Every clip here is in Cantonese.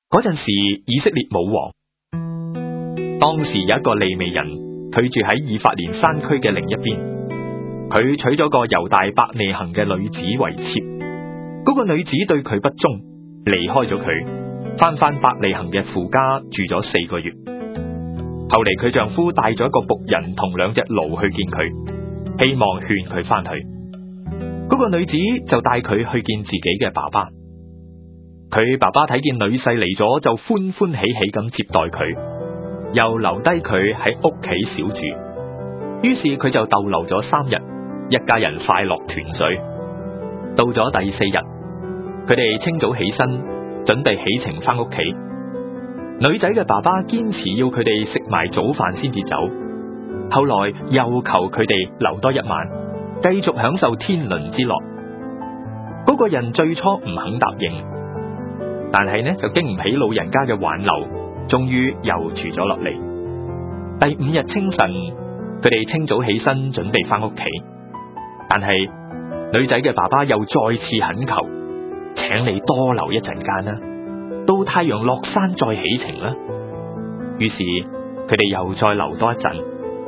嗰陣時，以色列冇王。當時有一個利未人，佢住喺以法蓮山區嘅另一邊，佢娶咗個猶大伯利恆嘅女子為妾。嗰個女子對佢不忠，離開咗佢，翻伯利恆嘅父家住咗4個月。後嚟佢丈夫帶咗一個僕人同2隻驢去見佢，希望勸佢翻去。嗰個女子就帶佢去見自己嘅爸爸。佢爸爸睇見女婿嚟咗，就歡歡喜喜咁接待佢，又留低佢喺屋企小住。於是佢就逗留咗3日，一家人快樂團聚。到咗第4日，佢哋清早起身，準備起程翻屋企。女仔嘅爸爸堅持要佢哋食埋早飯先至走，後來又求佢哋留多1晚，繼續享受天倫之樂。嗰個人最初唔肯答應，但係呢就經唔起老人家嘅挽留，終於又住咗落嚟。第5日清晨，佢哋清早起身準備翻屋企，但係女仔嘅爸爸又再次懇求，請你多留一陣間啦，到太陽落山再起程啦。於是佢哋又再留多一陣。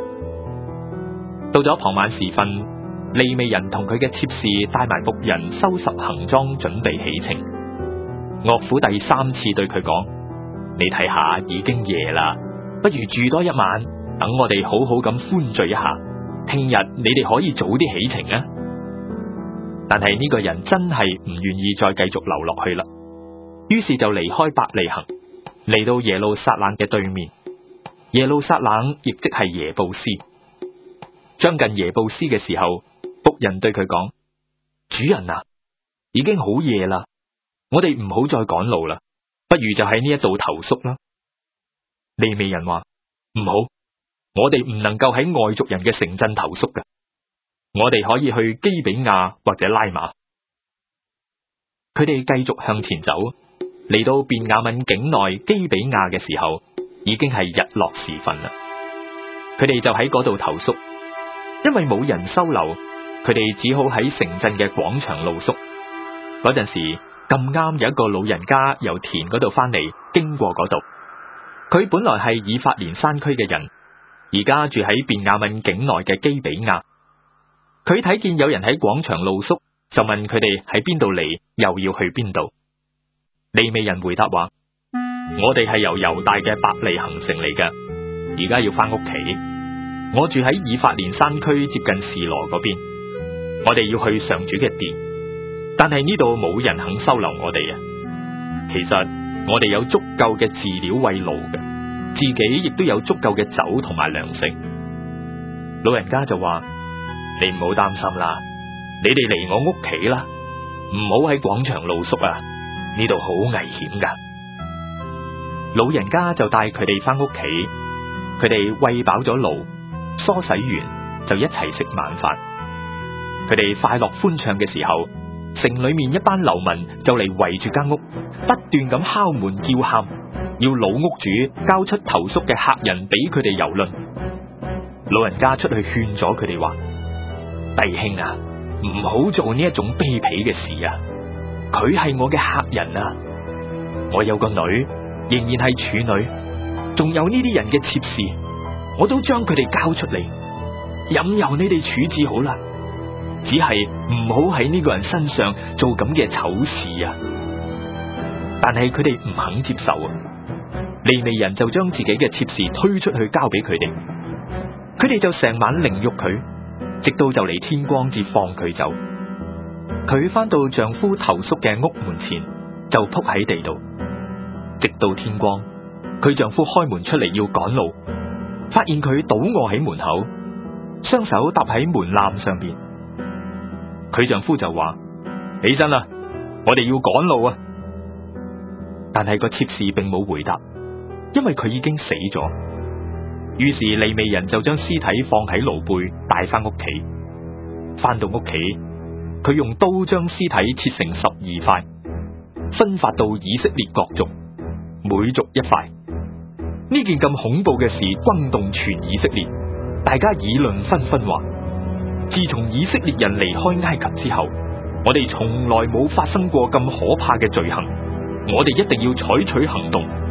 到咗傍晚時分，利未人同佢嘅妾侍帶埋僕人收拾行裝，準備起程。岳父第3次對佢講：你睇下已經夜啦，不如住多1晚，等我哋好好咁歡聚一下。聽日你哋可以早啲起程啊！但係呢個人真係唔願意再繼續留落去啦，於是就離開伯利恆，嚟到耶路撒冷嘅對面。耶路撒冷亦即係耶布斯。將近耶布斯嘅時候，僕人對佢講：主人啊，已經好夜啦，我哋唔好再趕路啦，不如就喺呢一度投宿啦。利未人話：唔好，我哋唔能夠喺外族人嘅城鎮投宿嘅，我哋可以去基比亞或者拉馬。佢哋繼續向前走，嚟到便雅憫境內基比亞嘅時候，已經係日落時分啦。佢哋就喺嗰度投宿，因為冇人收留，佢哋只好喺城鎮嘅廣場露宿。嗰陣時咁啱有一個老人家由田嗰度翻嚟，經過嗰度。佢本來係以法蓮山區嘅人，而家住喺便雅憫境內嘅基比亞。佢睇見有人喺廣場露宿，就問佢哋喺邊度嚟，又要去邊度。利未人回答話：我哋係由猶大嘅伯利恆城嚟嘅，而家要翻屋企。我住喺以法蓮山區接近示羅嗰邊，我哋要去上主嘅殿，但係呢度冇人肯收留我哋啊。其實我哋有足夠嘅飼料餵驢嘅，自己亦都有足夠嘅酒同埋糧食。老人家就話：你唔好擔心啦，你哋嚟我屋企啦，唔好喺廣場露宿啊，呢度好危險噶。老人家就帶佢哋翻屋企，佢哋餵飽咗驢，梳洗完就一齊食晚飯。佢哋快樂歡暢嘅時候，城裏面一班流民就嚟圍住間屋，不斷咁敲門叫喊，要老屋主交出投宿嘅客人俾佢哋蹂躪。老人家出去勸咗佢哋話：弟兄啊，唔好做呢一種卑鄙嘅事啊！佢係我嘅客人啊！我有個女，仍然係處女，仲有呢啲人嘅妾侍，我都將佢哋交出嚟，任由你哋處置好啦。只係唔好喺呢個人身上做咁嘅醜事啊！但係佢哋唔肯接受啊！利未人就將自己嘅妾侍推出去交俾佢哋，佢哋就成晚凌辱佢，直到就嚟天光至放佢走。佢翻到丈夫投宿嘅屋門前，就仆喺地度，直到天光。佢丈夫開門出嚟要趕路，發現佢倒臥喺門口，雙手搭喺門檻上邊。佢丈夫就話：起身啦，我哋要趕路啊！但係個妾侍並冇回答，因為佢已經死咗。於是利未人就將屍體放喺驢背，帶翻屋企。翻到屋企，佢用刀將屍體切成12塊，分發到以色列各族，每族一塊。呢件咁恐怖嘅事轟動全以色列，大家議論紛紛話：自從以色列人離開埃及之後，我哋從來冇發生過咁可怕嘅罪行。 我哋一定要採取行動，